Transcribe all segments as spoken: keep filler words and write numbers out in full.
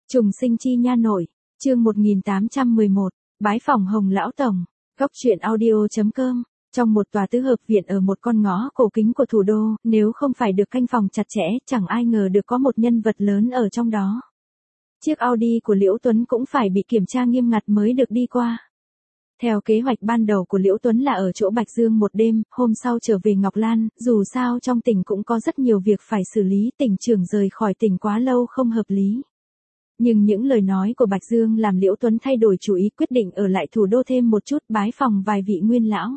Trùng sinh chi nha nội, chương một nghìn tám trăm mười một, bái phỏng Hồng lão tổng. Góc truyện audio chấm com. Trong một tòa tứ hợp viện ở một con ngõ cổ kính của thủ đô, nếu không phải được canh phòng chặt chẽ, chẳng ai ngờ được có một nhân vật lớn ở trong đó. Chiếc Audi của Liễu Tuấn cũng phải bị kiểm tra nghiêm ngặt mới được đi qua. Theo kế hoạch ban đầu của Liễu Tuấn là ở chỗ Bạch Dương một đêm, hôm sau trở về Ngọc Lan, dù sao trong tỉnh cũng có rất nhiều việc phải xử lý, tỉnh trưởng rời khỏi tỉnh quá lâu không hợp lý. Nhưng những lời nói của Bạch Dương làm Liễu Tuấn thay đổi chủ ý, quyết định ở lại thủ đô thêm một chút, bái phỏng vài vị nguyên lão.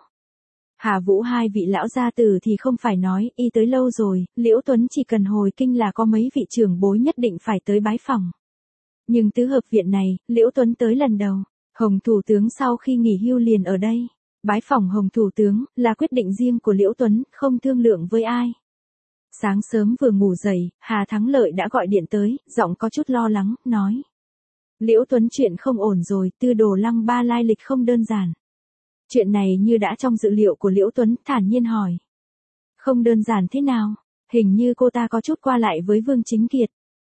Hà Vũ hai vị lão gia tử thì không phải nói, y tới lâu rồi, Liễu Tuấn chỉ cần hồi kinh là có mấy vị trưởng bối nhất định phải tới bái phỏng. Nhưng tứ hợp viện này, Liễu Tuấn tới lần đầu. Hồng thủ tướng sau khi nghỉ hưu liền ở đây. Bái phỏng Hồng thủ tướng là quyết định riêng của Liễu Tuấn, không thương lượng với ai. Sáng sớm vừa ngủ dậy, Hà Thắng Lợi đã gọi điện tới, giọng có chút lo lắng, nói. Liễu Tuấn, chuyện không ổn rồi, Tư Đồ Lăng Ba lai lịch không đơn giản. Chuyện này như đã trong dự liệu của Liễu Tuấn, thản nhiên hỏi. Không đơn giản thế nào? Hình như cô ta có chút qua lại với Vương Chính Kiệt.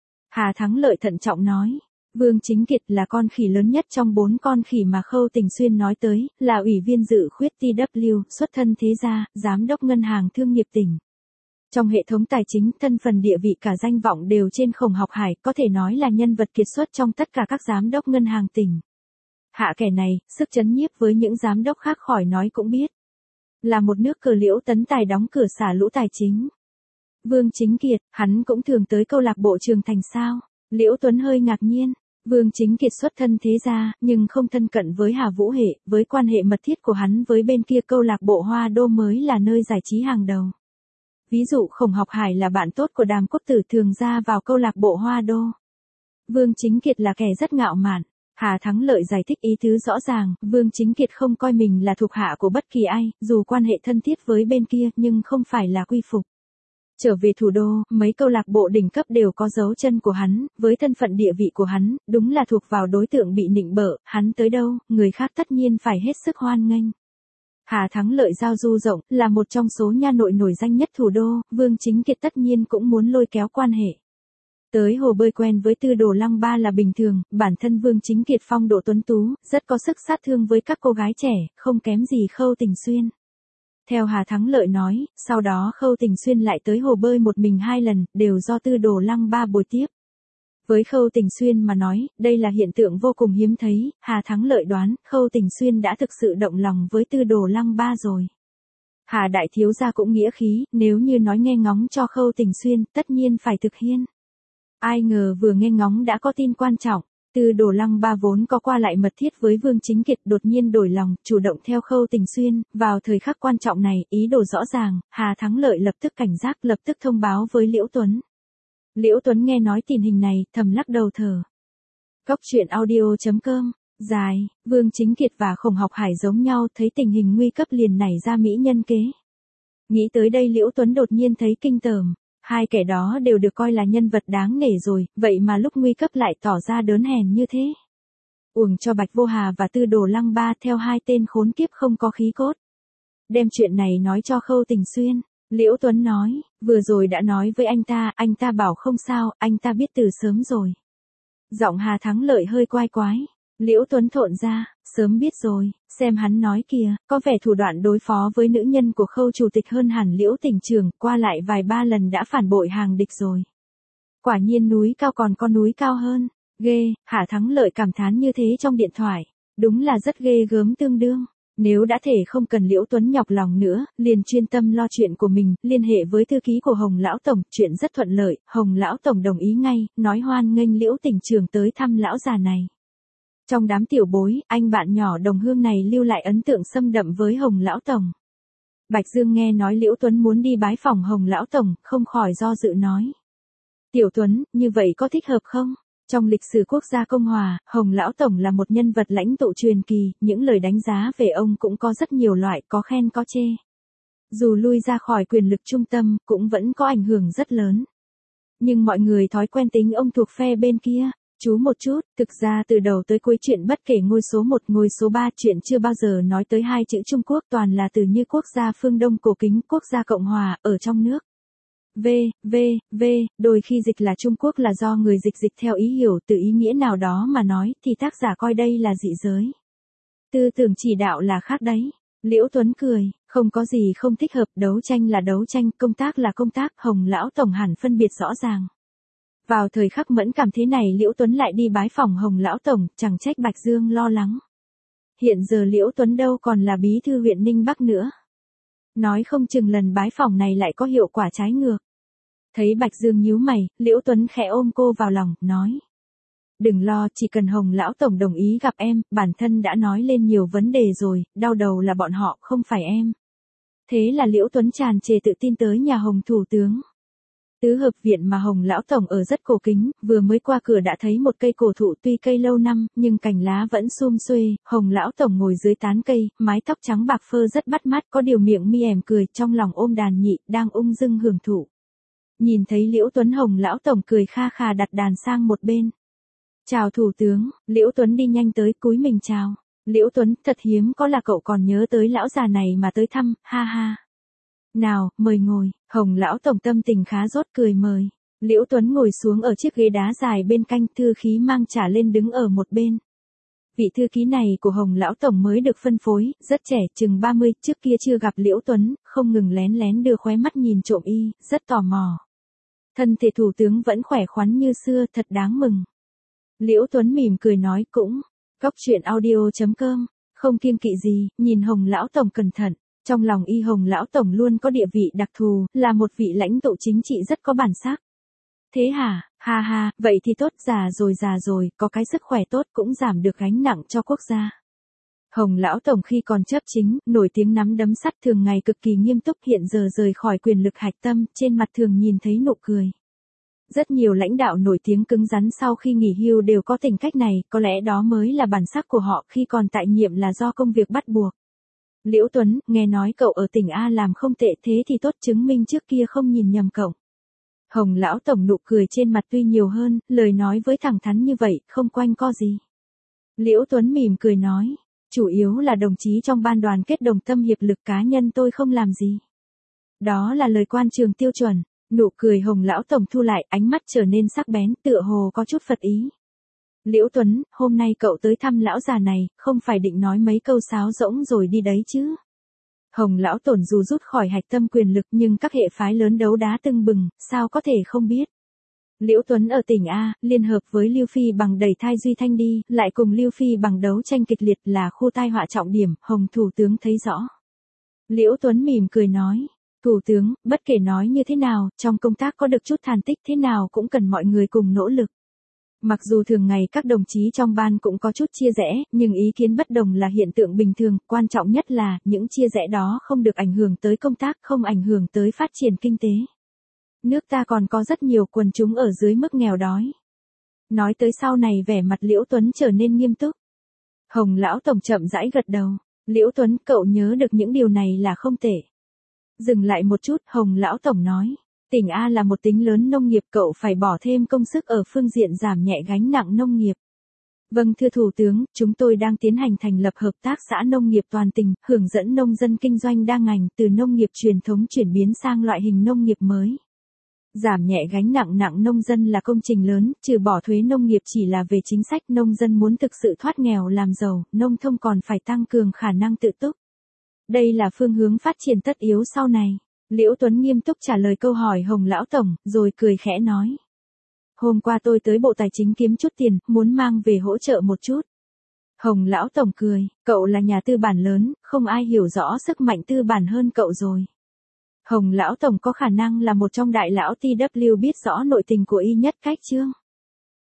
Hà Thắng Lợi thận trọng nói. Vương Chính Kiệt là con khỉ lớn nhất trong bốn con khỉ mà Khâu Tình Xuyên nói tới, là ủy viên dự khuyết T W, xuất thân thế gia, giám đốc ngân hàng thương nghiệp tỉnh. Trong hệ thống tài chính, thân phần địa vị cả danh vọng đều trên Khổng Học Hải, có thể nói là nhân vật kiệt xuất trong tất cả các giám đốc ngân hàng tỉnh. Hạ kẻ này, sức chấn nhiếp với những giám đốc khác khỏi nói cũng biết. Là một nước cờ Liễu Tấn tài đóng cửa xả lũ tài chính. Vương Chính Kiệt, hắn cũng thường tới câu lạc bộ Trường Thành sao? Liễu Tuấn hơi ngạc nhiên. Vương Chính Kiệt xuất thân thế gia, nhưng không thân cận với Hà Vũ Hệ, với quan hệ mật thiết của hắn với bên kia câu lạc bộ Hoa Đô mới là nơi giải trí hàng đầu. Ví dụ Khổng Học Hải là bạn tốt của Đàm Quốc Tử thường ra vào câu lạc bộ Hoa Đô. Vương Chính Kiệt là kẻ rất ngạo mạn. Hà Thắng Lợi giải thích ý tứ rõ ràng, Vương Chính Kiệt không coi mình là thuộc hạ của bất kỳ ai, dù quan hệ thân thiết với bên kia, nhưng không phải là quy phục. Trở về thủ đô, mấy câu lạc bộ đỉnh cấp đều có dấu chân của hắn, với thân phận địa vị của hắn, đúng là thuộc vào đối tượng bị nịnh bợ, hắn tới đâu, người khác tất nhiên phải hết sức hoan nghênh. Hà Thắng Lợi giao du rộng, là một trong số nha nội nổi danh nhất thủ đô, Vương Chính Kiệt tất nhiên cũng muốn lôi kéo quan hệ. Tới hồ bơi quen với Tư Đồ Lăng Ba là bình thường, bản thân Vương Chính Kiệt phong độ tuấn tú, rất có sức sát thương với các cô gái trẻ, không kém gì Khâu Tình Xuyên. Theo Hà Thắng Lợi nói, sau đó Khâu Tình Xuyên lại tới hồ bơi một mình hai lần, đều do Tư Đồ Lăng Ba bồi tiếp. Với Khâu Tình Xuyên mà nói, đây là hiện tượng vô cùng hiếm thấy, Hà Thắng Lợi đoán, Khâu Tình Xuyên đã thực sự động lòng với Tư Đồ Lăng Ba rồi. Hà đại thiếu gia cũng nghĩa khí, nếu như nói nghe ngóng cho Khâu Tình Xuyên, tất nhiên phải thực hiện. Ai ngờ vừa nghe ngóng đã có tin quan trọng. Tư Đồ Lăng Ba vốn có qua lại mật thiết với Vương Chính Kiệt đột nhiên đổi lòng, chủ động theo Khâu Tình Xuyên, vào thời khắc quan trọng này, ý đồ rõ ràng, Hà Thắng Lợi lập tức cảnh giác, lập tức thông báo với Liễu Tuấn. Liễu Tuấn nghe nói tình hình này, thầm lắc đầu thở. Góc truyện audio chấm com, dài, Vương Chính Kiệt và Khổng Học Hải giống nhau, thấy tình hình nguy cấp liền nảy ra mỹ nhân kế. Nghĩ tới đây Liễu Tuấn đột nhiên thấy kinh tởm. Hai kẻ đó đều được coi là nhân vật đáng nể rồi, vậy mà lúc nguy cấp lại tỏ ra đớn hèn như thế. Uổng cho Bạch Vô Hà và Tư Đồ Lăng Ba theo hai tên khốn kiếp không có khí cốt. Đem chuyện này nói cho Khâu Tình Xuyên. Liễu Tuấn nói, vừa rồi đã nói với anh ta, anh ta bảo không sao, anh ta biết từ sớm rồi. Giọng Hà Thắng Lợi hơi quai quái. Liễu Tuấn thộn ra, sớm biết rồi, xem hắn nói kìa, có vẻ thủ đoạn đối phó với nữ nhân của Khâu chủ tịch hơn hẳn Liễu tỉnh trưởng, qua lại vài ba lần đã phản bội hàng địch rồi. Quả nhiên núi cao còn có núi cao hơn, ghê, Hà Thắng Lợi cảm thán như thế trong điện thoại, đúng là rất ghê gớm tương đương. Nếu đã thể không cần Liễu Tuấn nhọc lòng nữa, liền chuyên tâm lo chuyện của mình, liên hệ với thư ký của Hồng Lão Tổng, chuyện rất thuận lợi, Hồng Lão Tổng đồng ý ngay, nói hoan nghênh Liễu tỉnh trưởng tới thăm lão già này. Trong đám tiểu bối, anh bạn nhỏ đồng hương này lưu lại ấn tượng xâm đậm với Hồng Lão Tổng. Bạch Dương nghe nói Liễu Tuấn muốn đi bái phỏng Hồng Lão Tổng, không khỏi do dự nói. Tiểu Tuấn, như vậy có thích hợp không? Trong lịch sử quốc gia Cộng hòa, Hồng Lão Tổng là một nhân vật lãnh tụ truyền kỳ, những lời đánh giá về ông cũng có rất nhiều loại, có khen có chê. Dù lui ra khỏi quyền lực trung tâm, cũng vẫn có ảnh hưởng rất lớn. Nhưng mọi người thói quen tính ông thuộc phe bên kia. Chú một chút, thực ra từ đầu tới cuối chuyện bất kể ngôi số một ngôi số ba chuyện chưa bao giờ nói tới hai chữ Trung Quốc, toàn là từ như quốc gia phương Đông cổ kính, quốc gia Cộng hòa, ở trong nước. V, V, V, đôi khi dịch là Trung Quốc là do người dịch dịch theo ý hiểu từ ý nghĩa nào đó mà nói thì tác giả coi đây là dị giới. Tư tưởng chỉ đạo là khác đấy. Liễu Tuấn cười, không có gì không thích hợp, đấu tranh là đấu tranh, công tác là công tác, Hồng lão tổng hẳn phân biệt rõ ràng. Vào thời khắc mẫn cảm thế này Liễu Tuấn lại đi bái phòng Hồng lão tổng, chẳng trách Bạch Dương lo lắng. Hiện giờ Liễu Tuấn đâu còn là bí thư huyện Ninh Bắc nữa. Nói không chừng lần bái phòng này lại có hiệu quả trái ngược. Thấy Bạch Dương nhíu mày, Liễu Tuấn khẽ ôm cô vào lòng, nói. Đừng lo, chỉ cần Hồng lão tổng đồng ý gặp em, bản thân đã nói lên nhiều vấn đề rồi, đau đầu là bọn họ, không phải em. Thế là Liễu Tuấn tràn trề tự tin tới nhà Hồng thủ tướng. Tứ hợp viện mà Hồng lão tổng ở rất cổ kính, vừa mới qua cửa đã thấy một cây cổ thụ tuy cây lâu năm, nhưng cành lá vẫn sum xuê, Hồng lão tổng ngồi dưới tán cây, mái tóc trắng bạc phơ rất bắt mắt, có điều miệng mi ẻm cười, trong lòng ôm đàn nhị, đang ung dung hưởng thụ. Nhìn thấy Liễu Tuấn Hồng lão tổng cười kha khà đặt đàn sang một bên. Chào thủ tướng, Liễu Tuấn đi nhanh tới cúi mình chào. Liễu Tuấn, thật hiếm có là cậu còn nhớ tới lão già này mà tới thăm, ha ha. Nào, mời ngồi, Hồng lão tổng tâm tình khá rốt cười mời. Liễu Tuấn ngồi xuống ở chiếc ghế đá dài bên cạnh, thư ký mang trà lên đứng ở một bên. Vị thư ký này của Hồng lão tổng mới được phân phối, rất trẻ, chừng ba mươi, trước kia chưa gặp Liễu Tuấn, không ngừng lén lén đưa khóe mắt nhìn trộm y, rất tò mò. Thân thể thủ tướng vẫn khỏe khoắn như xưa, thật đáng mừng. Liễu Tuấn mỉm cười nói cũng, góc chuyện audio chấm com, không kiêng kỵ gì, nhìn Hồng lão tổng cẩn thận, trong lòng y Hồng lão tổng luôn có địa vị đặc thù, là một vị lãnh tụ chính trị rất có bản sắc. Thế hả, ha ha, vậy thì tốt, già rồi già rồi, có cái sức khỏe tốt cũng giảm được gánh nặng cho quốc gia. Hồng lão tổng khi còn chấp chính, nổi tiếng nắm đấm sắt, thường ngày cực kỳ nghiêm túc, hiện giờ rời khỏi quyền lực hạch tâm, trên mặt thường nhìn thấy nụ cười. Rất nhiều lãnh đạo nổi tiếng cứng rắn sau khi nghỉ hưu đều có tính cách này, có lẽ đó mới là bản sắc của họ, khi còn tại nhiệm là do công việc bắt buộc. Liễu Tuấn, nghe nói cậu ở tỉnh A làm không tệ, thế thì tốt, chứng minh trước kia không nhìn nhầm cậu. Hồng lão tổng nụ cười trên mặt tuy nhiều hơn, lời nói với thẳng thắn như vậy, không quanh co gì. Liễu Tuấn mỉm cười nói, chủ yếu là đồng chí trong ban đoàn kết đồng tâm hiệp lực, cá nhân tôi không làm gì. Đó là lời quan trường tiêu chuẩn. Nụ cười Hồng lão tổng thu lại, ánh mắt trở nên sắc bén, tựa hồ có chút phật ý. Liễu Tuấn, hôm nay cậu tới thăm lão già này, không phải định nói mấy câu sáo rỗng rồi đi đấy chứ? Hồng lão tổng dù rút khỏi hạch tâm quyền lực nhưng các hệ phái lớn đấu đá tưng bừng, sao có thể không biết? Liễu Tuấn ở tỉnh A, liên hợp với Lưu Phi Bằng đẩy thai Duy Thanh đi, lại cùng Lưu Phi Bằng đấu tranh kịch liệt, là khu tai họa trọng điểm, Hồng thủ tướng thấy rõ. Liễu Tuấn mỉm cười nói. Thủ tướng, bất kể nói như thế nào, trong công tác có được chút thành tích thế nào cũng cần mọi người cùng nỗ lực. Mặc dù thường ngày các đồng chí trong ban cũng có chút chia rẽ, nhưng ý kiến bất đồng là hiện tượng bình thường, quan trọng nhất là những chia rẽ đó không được ảnh hưởng tới công tác, không ảnh hưởng tới phát triển kinh tế. Nước ta còn có rất nhiều quần chúng ở dưới mức nghèo đói. Nói tới sau này vẻ mặt Liễu Tuấn trở nên nghiêm túc. Hồng lão tổng chậm rãi gật đầu. Liễu Tuấn, cậu nhớ được những điều này là không tệ. Dừng lại một chút, Hồng lão tổng nói, tỉnh A là một tính lớn nông nghiệp, cậu phải bỏ thêm công sức ở phương diện giảm nhẹ gánh nặng nông nghiệp. Vâng thưa thủ tướng, chúng tôi đang tiến hành thành lập hợp tác xã nông nghiệp toàn tỉnh, hướng dẫn nông dân kinh doanh đa ngành, từ nông nghiệp truyền thống chuyển biến sang loại hình nông nghiệp mới. Giảm nhẹ gánh nặng nặng nông dân là công trình lớn, trừ bỏ thuế nông nghiệp chỉ là về chính sách, nông dân muốn thực sự thoát nghèo làm giàu, nông thôn còn phải tăng cường khả năng tự túc. Đây là phương hướng phát triển tất yếu sau này. Liễu Tuấn nghiêm túc trả lời câu hỏi Hồng lão tổng, rồi cười khẽ nói. Hôm qua tôi tới Bộ Tài chính kiếm chút tiền, muốn mang về hỗ trợ một chút. Hồng lão tổng cười, cậu là nhà tư bản lớn, không ai hiểu rõ sức mạnh tư bản hơn cậu rồi. Hồng lão tổng có khả năng là một trong đại lão tê vê biết rõ nội tình của y nhất cách chương.